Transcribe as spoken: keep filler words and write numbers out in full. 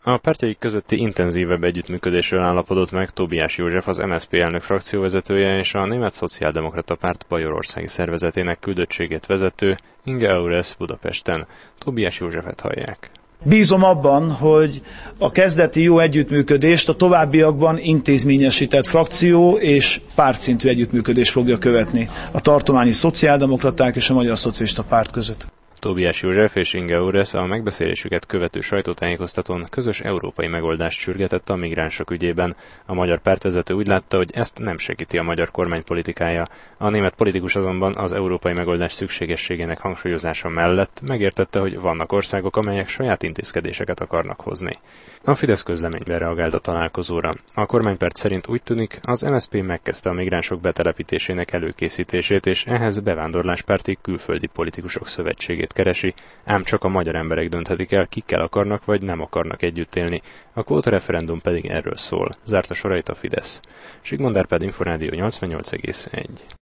A pártjaik közötti intenzívebb együttműködésről állapodott meg Tóbiás József, az em es zé pé elnök frakcióvezetője és a Német Szociáldemokrata Párt bajorországi szervezetének küldöttségét vezető Inge Euresz Budapesten. Tóbiás Józsefet hallják. Bízom abban, hogy a kezdeti jó együttműködést a továbbiakban intézményesített frakció és pártszintű együttműködés fogja követni a tartományi szociáldemokraták és a Magyar Szocialista Párt között. Tóbiás József és Inge Euresz a megbeszélésüket követő sajtótájékoztatón közös európai megoldást sürgetett a migránsok ügyében. A magyar pártvezető úgy látta, hogy ezt nem segíti a magyar kormány politikája. A német politikus azonban az európai megoldás szükségességének hangsúlyozása mellett megértette, hogy vannak országok, amelyek saját intézkedéseket akarnak hozni. A Fidesz közleményben reagált a találkozóra. A kormánypárt szerint úgy tűnik, az em es zé pé megkezdte a migránsok betelepítésének előkészítését, és ehhez bevándorláspárti külföldi politikusok szövetségét keresi, ám csak a magyar emberek dönthetik el, kikkel akarnak vagy nem akarnak együtt élni. A kvótareferendum pedig erről szól. Zárta sorait a Fidesz. Zsigmond Árpád, Inforádió nyolcvannyolc egész egy.